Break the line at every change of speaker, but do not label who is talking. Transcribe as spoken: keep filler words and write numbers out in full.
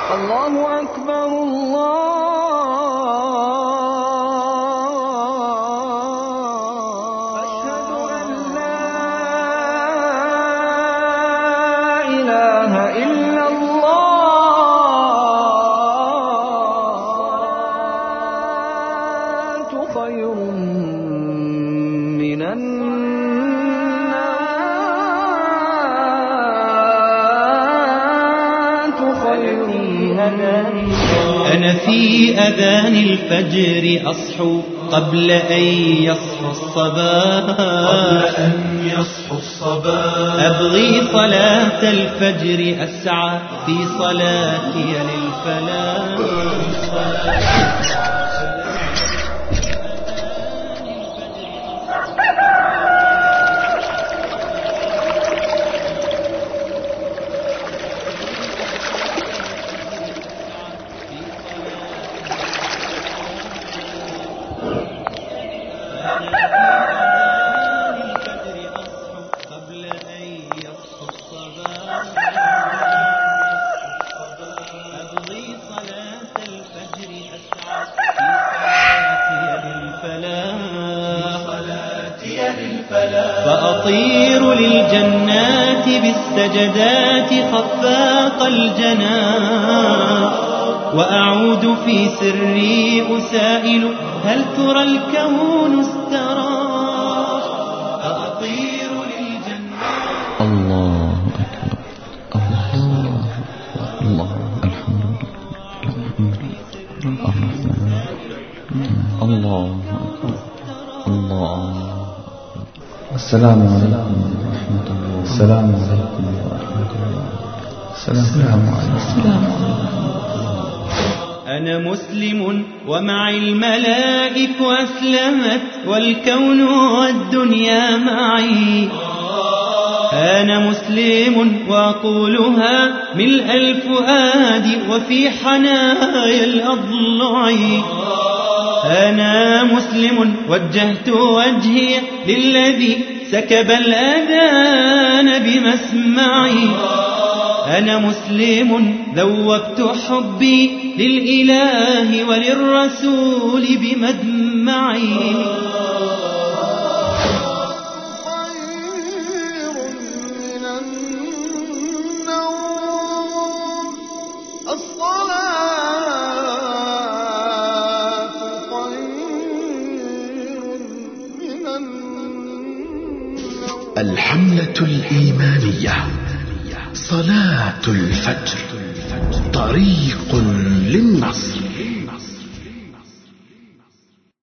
الله أكبر الله أشهد أن لا إله إلا الله خير من النار خير.
أنا في أذان الفجر أصحو قبل أن يصحو الصباح
قبل أن يصحو الصباح
أبغي صلاة الفجر أسعى في صلاتي للفلاح. فأطير للجنات بالسجدات خفاق الجناح وأعود في سري أسائل هل ترى الكون استراح. فأطير للجنات.
الله أكبر الله الله الحمد لله الرحمن الله أكبر الله. السلام عليكم ورحمة الله. السلام عليكم ورحمة الله. السلام عليكم.
أنا مسلم ومعي الملائك أسلمت والكون والدنيا معي. أنا مسلم وأقولها ملء الفؤاد وفي حنايا الأضلع. أنا مسلم وجهت وجهي للذي سكب الأذان بمسمعي. أنا مسلم ذوبت حبي للإله وللرسول بمدمعي.
الحملة الإيمانية صلاة الفجر طريق للنصر.